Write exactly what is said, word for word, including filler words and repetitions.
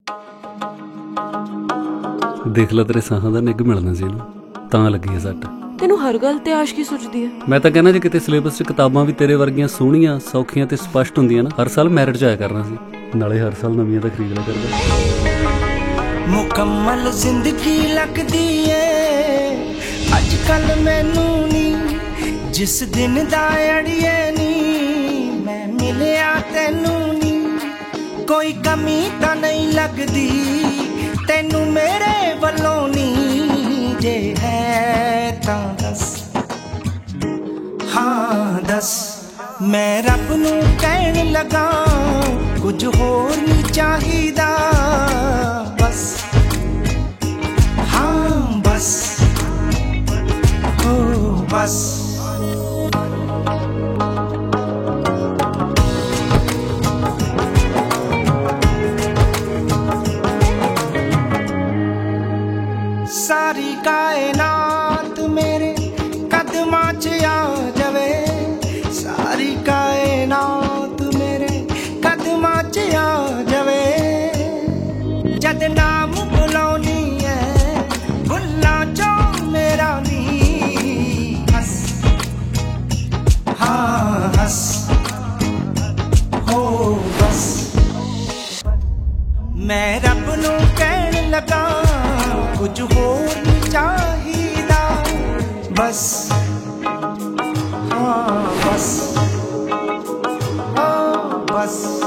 देख ला तेरे साहां दा निग मिलना सी ना तां लगी है सट। तेनू हर गल ते आशकी सुझदी है। मैं तां कहना जे किते सिलेबस च किताबां भी तेरे वर्गियां सोहणियां सौखियां ते स्पष्ट हुंदियां ना, हर साल मैरिट च आया करना सी, नाले हर साल नवियां तां खरीद लिया करदा। मुकम्मल जिंदगी लगदी है अजकल मैनू नी, जिस दिन दा अड़िए नी मैं मिलिया तैनू नी, कोई कमी तां नहीं लगदी तैनू मेरे वल्लों नी, जे है तां दस, हाँ दस। मैं रब नू कहण लगा कुछ होर नहीं चाहिदा, बस हाँ बस हो बस। सारी कायनात मेरे कदमां च आ जावे, सारी कायनात मेरे कदमां च आ जावे, जद नाम बुलानी है भुल्लां चो मेरा नी, हस हाँ हस हो बस। मैं रब नू कहण लगा कुछ होर नहीं चाहिदा, बस हाँ बस हाँ बस।